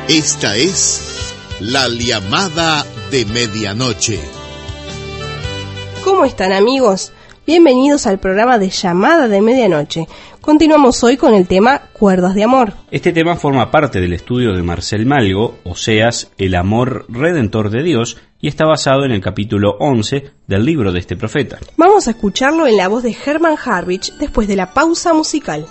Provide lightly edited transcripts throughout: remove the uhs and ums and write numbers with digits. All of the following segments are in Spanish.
Esta es La Llamada de Medianoche. ¿Cómo están, amigos? Bienvenidos al programa de Llamada de Medianoche. Continuamos hoy con el tema Cuerdas de Amor. Este tema forma parte del estudio de Marcel Malgo, Oseas, el amor redentor de Dios, y está basado en el capítulo 11 del libro de este profeta. Vamos a escucharlo en la voz de Hermann Harwich después de la pausa musical.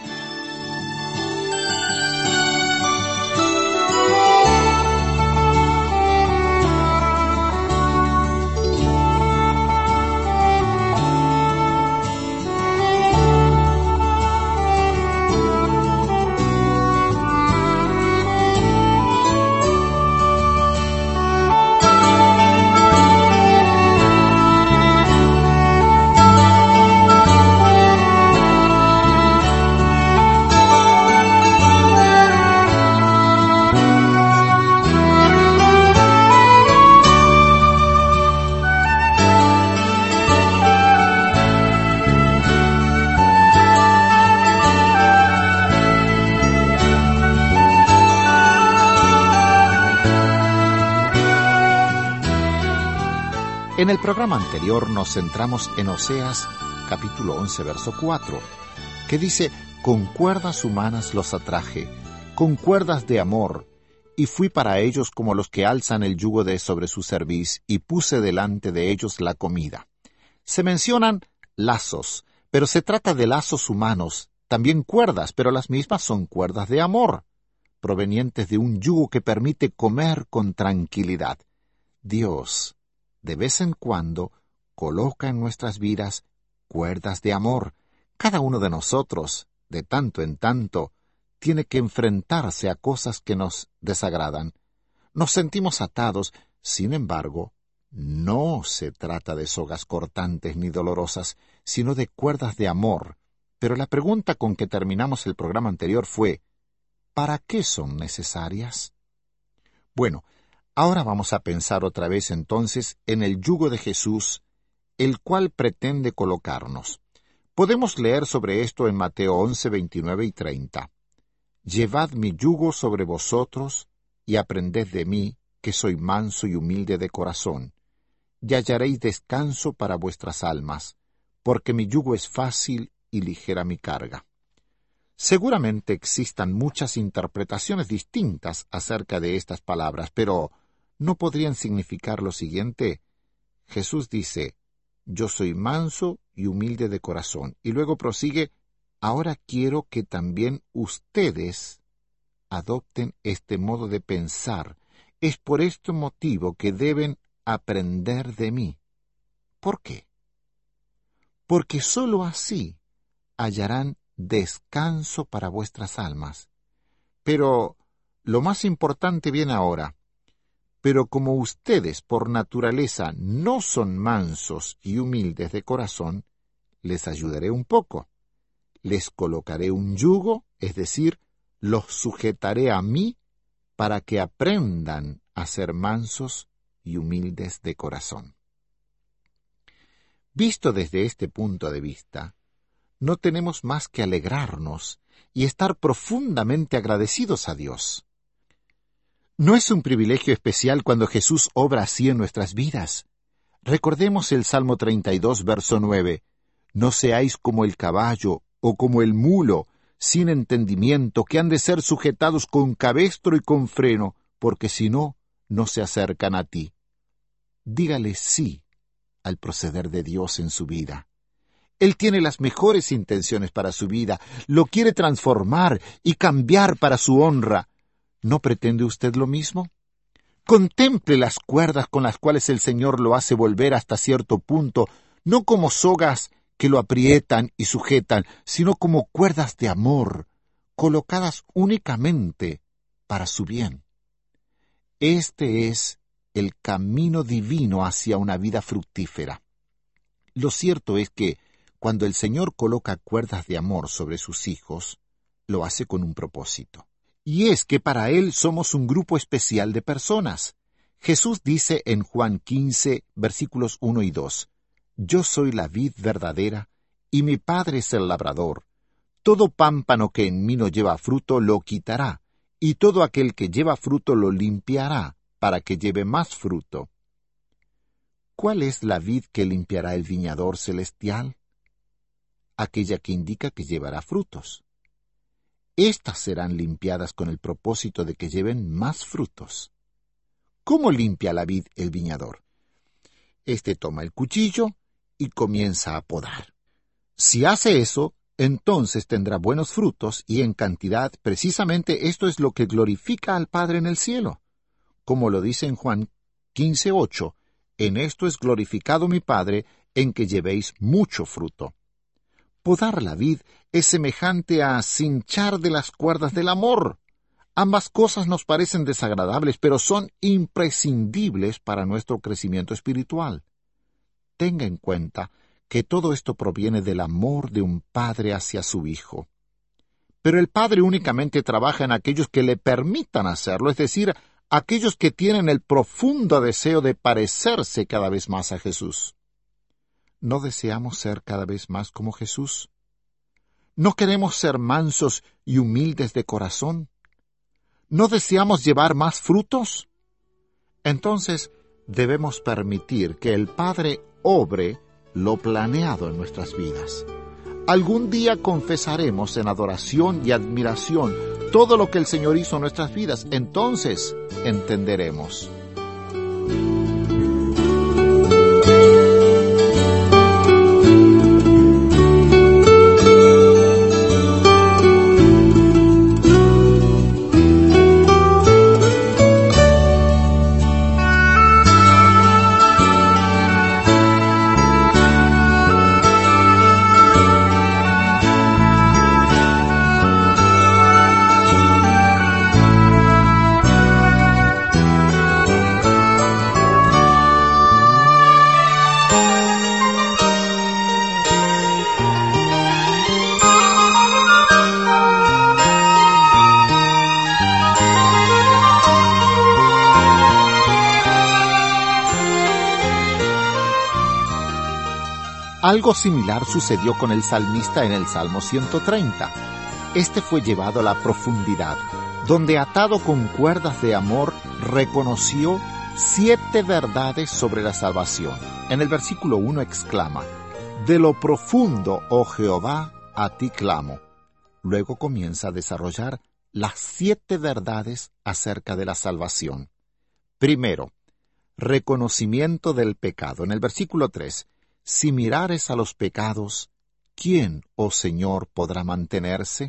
En el programa anterior nos centramos en Oseas, capítulo 11, verso 4, que dice: «Con cuerdas humanas los atraje, con cuerdas de amor, y fui para ellos como los que alzan el yugo de sobre su cerviz, y puse delante de ellos la comida». Se mencionan lazos, pero se trata de lazos humanos, también cuerdas, pero las mismas son cuerdas de amor, provenientes de un yugo que permite comer con tranquilidad. Dios, de vez en cuando, coloca en nuestras vidas cuerdas de amor. Cada uno de nosotros, de tanto en tanto, tiene que enfrentarse a cosas que nos desagradan. Nos sentimos atados, sin embargo, no se trata de sogas cortantes ni dolorosas, sino de cuerdas de amor. Pero la pregunta con que terminamos el programa anterior fue: ¿para qué son necesarias? Bueno, ahora vamos a pensar otra vez entonces en el yugo de Jesús, el cual pretende colocarnos. Podemos leer sobre esto en Mateo 11, 29 y 30. «Llevad mi yugo sobre vosotros y aprended de mí, que soy manso y humilde de corazón, y hallaréis descanso para vuestras almas, porque mi yugo es fácil y ligera mi carga». Seguramente existan muchas interpretaciones distintas acerca de estas palabras, pero ¿no podrían significar lo siguiente? Jesús dice: «Yo soy manso y humilde de corazón», y luego prosigue: «Ahora quiero que también ustedes adopten este modo de pensar. Es por este motivo que deben aprender de mí». ¿Por qué? Porque sólo así hallarán descanso para vuestras almas. Pero lo más importante viene ahora. «Pero como ustedes por naturaleza no son mansos y humildes de corazón, les ayudaré un poco. Les colocaré un yugo, es decir, los sujetaré a mí para que aprendan a ser mansos y humildes de corazón». Visto desde este punto de vista, no tenemos más que alegrarnos y estar profundamente agradecidos a Dios. ¿No es un privilegio especial cuando Jesús obra así en nuestras vidas? Recordemos el Salmo 32, verso 9. «No seáis como el caballo o como el mulo, sin entendimiento, que han de ser sujetados con cabestro y con freno, porque si no, no se acercan a ti». Dígale sí al proceder de Dios en su vida. Él tiene las mejores intenciones para su vida, lo quiere transformar y cambiar para su honra. ¿No pretende usted lo mismo? Contemple las cuerdas con las cuales el Señor lo hace volver hasta cierto punto, no como sogas que lo aprietan y sujetan, sino como cuerdas de amor, colocadas únicamente para su bien. Este es el camino divino hacia una vida fructífera. Lo cierto es que cuando el Señor coloca cuerdas de amor sobre sus hijos, lo hace con un propósito. Y es que para Él somos un grupo especial de personas. Jesús dice en Juan 15, versículos 1 y 2, «Yo soy la vid verdadera, y mi Padre es el labrador. Todo pámpano que en mí no lleva fruto lo quitará, y todo aquel que lleva fruto lo limpiará, para que lleve más fruto. ¿Cuál es la vid que limpiará el viñador celestial? Aquella que indica que llevará frutos. Estas serán limpiadas con el propósito de que lleven más frutos. ¿Cómo limpia la vid el viñador? Este toma el cuchillo y comienza a podar. Si hace eso, entonces tendrá buenos frutos y en cantidad. Precisamente esto es lo que glorifica al Padre en el cielo. Como lo dice en Juan 15:8, en esto es glorificado mi Padre, en que llevéis mucho fruto. Podar la vid es semejante a cinchar de las cuerdas del amor. Ambas cosas nos parecen desagradables, pero son imprescindibles para nuestro crecimiento espiritual. Tenga en cuenta que todo esto proviene del amor de un padre hacia su hijo. Pero el Padre únicamente trabaja en aquellos que le permitan hacerlo, es decir, aquellos que tienen el profundo deseo de parecerse cada vez más a Jesús. ¿No deseamos ser cada vez más como Jesús? ¿No queremos ser mansos y humildes de corazón? ¿No deseamos llevar más frutos? Entonces, debemos permitir que el Padre obre lo planeado en nuestras vidas. Algún día confesaremos en adoración y admiración todo lo que el Señor hizo en nuestras vidas. Entonces entenderemos. Algo similar sucedió con el salmista en el Salmo 130. Este fue llevado a la profundidad, donde atado con cuerdas de amor, reconoció 7 verdades sobre la salvación. En el versículo 1 exclama: «De lo profundo, oh Jehová, a ti clamo». Luego comienza a desarrollar las 7 verdades acerca de la salvación. Primero, reconocimiento del pecado. En el versículo 3, «Si mirares a los pecados, ¿quién, oh Señor, podrá mantenerse?»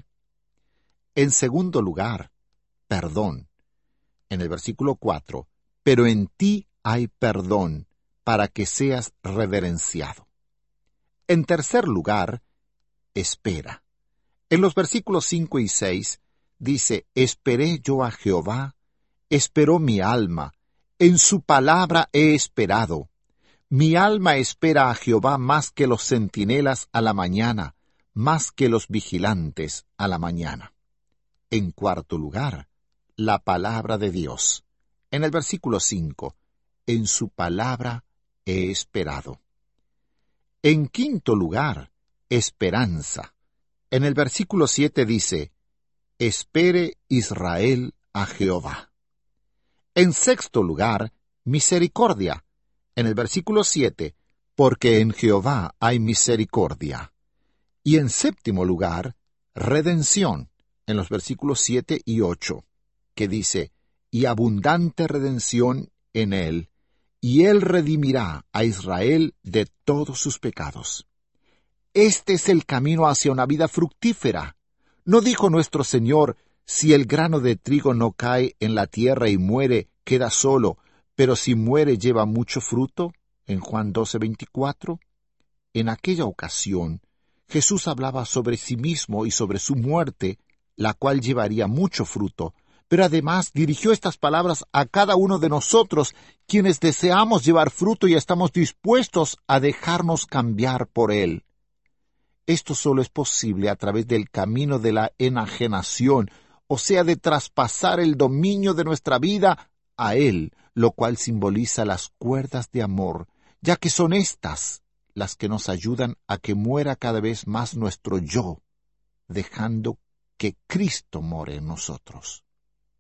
En segundo lugar, perdón. En el versículo 4, «Pero en ti hay perdón, para que seas reverenciado». En tercer lugar, espera. En los versículos 5 y 6 dice: «Esperé yo a Jehová, esperó mi alma, en su palabra he esperado. Mi alma espera a Jehová más que los centinelas a la mañana, más que los vigilantes a la mañana». En cuarto lugar, la palabra de Dios. En el versículo 5, «En su palabra he esperado». En quinto lugar, esperanza. En el versículo 7 dice: «Espere Israel a Jehová». En sexto lugar, misericordia. En el versículo 7, «Porque en Jehová hay misericordia». Y en séptimo lugar, redención. En los versículos 7 y 8, que dice: «Y abundante redención en él, y él redimirá a Israel de todos sus pecados». Este es el camino hacia una vida fructífera. ¿No dijo nuestro Señor: «Si el grano de trigo no cae en la tierra y muere, queda solo, pero si muere lleva mucho fruto»? En Juan 12:24. En aquella ocasión, Jesús hablaba sobre sí mismo y sobre su muerte, la cual llevaría mucho fruto, pero además dirigió estas palabras a cada uno de nosotros, quienes deseamos llevar fruto y estamos dispuestos a dejarnos cambiar por Él. Esto solo es posible a través del camino de la enajenación, o sea, de traspasar el dominio de nuestra vida a Él, lo cual simboliza las cuerdas de amor, ya que son estas las que nos ayudan a que muera cada vez más nuestro yo, dejando que Cristo more en nosotros.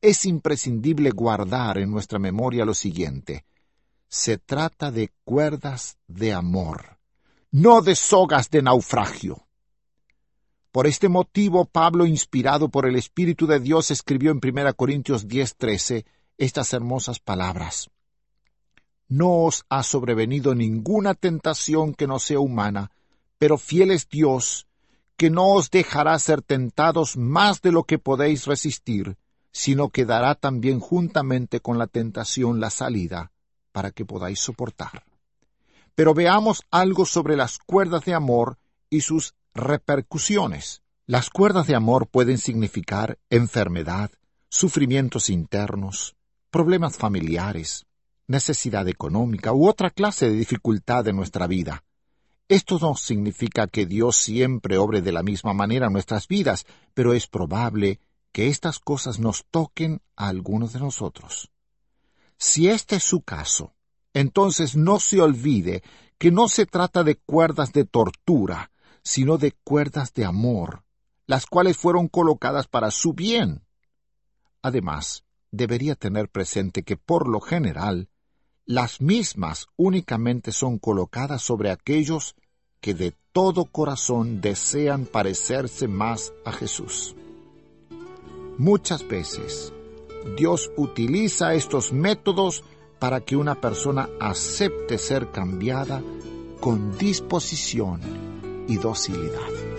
es imprescindible guardar en nuestra memoria lo siguiente. Se trata de cuerdas de amor, no de sogas de naufragio. Por este motivo, Pablo, inspirado por el Espíritu de Dios, escribió en 1 Corintios 10:13 estas hermosas palabras. No os ha sobrevenido ninguna tentación que no sea humana, pero fiel es Dios, que no os dejará ser tentados más de lo que podéis resistir, sino que dará también juntamente con la tentación la salida, para que podáis soportar. Pero veamos algo sobre las cuerdas de amor y sus repercusiones. Las cuerdas de amor pueden significar enfermedad, sufrimientos internos, problemas familiares, necesidad económica u otra clase de dificultad en nuestra vida. Esto no significa que Dios siempre obre de la misma manera en nuestras vidas, pero es probable que estas cosas nos toquen a algunos de nosotros. Si este es su caso, entonces no se olvide que no se trata de cuerdas de tortura, sino de cuerdas de amor, las cuales fueron colocadas para su bien. Además, debería tener presente que por lo general, las mismas únicamente son colocadas sobre aquellos que de todo corazón desean parecerse más a Jesús. Muchas veces, Dios utiliza estos métodos para que una persona acepte ser cambiada con disposición y docilidad.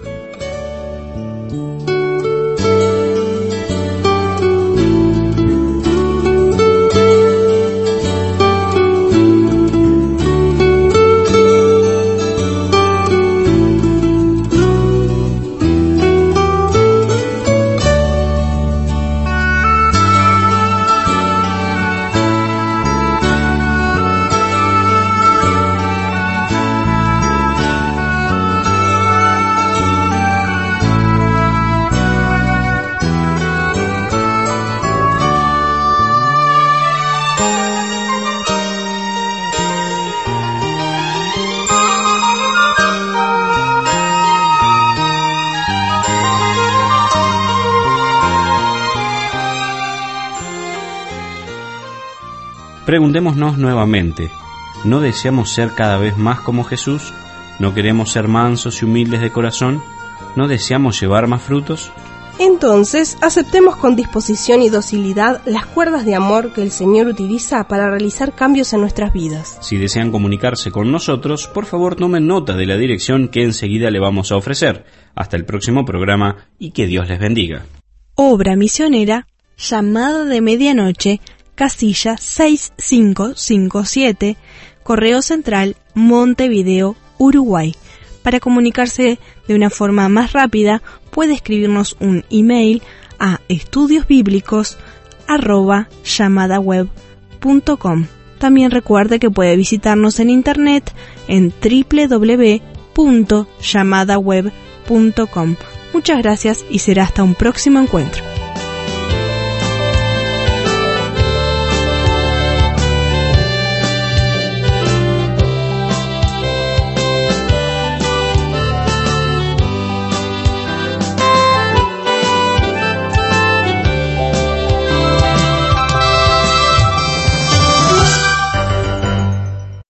Preguntémonos nuevamente, ¿no deseamos ser cada vez más como Jesús? ¿No queremos ser mansos y humildes de corazón? ¿No deseamos llevar más frutos? Entonces, aceptemos con disposición y docilidad las cuerdas de amor que el Señor utiliza para realizar cambios en nuestras vidas. Si desean comunicarse con nosotros, por favor tomen nota de la dirección que enseguida le vamos a ofrecer. Hasta el próximo programa y que Dios les bendiga. Obra misionera, Llamada de Medianoche, casilla 6557, Correo Central, Montevideo, Uruguay. Para comunicarse de una forma más rápida, puede escribirnos un email a estudiosbiblicos@llamadaweb.com. También recuerde que puede visitarnos en internet en www.llamadaweb.com. Muchas gracias y será hasta un próximo encuentro.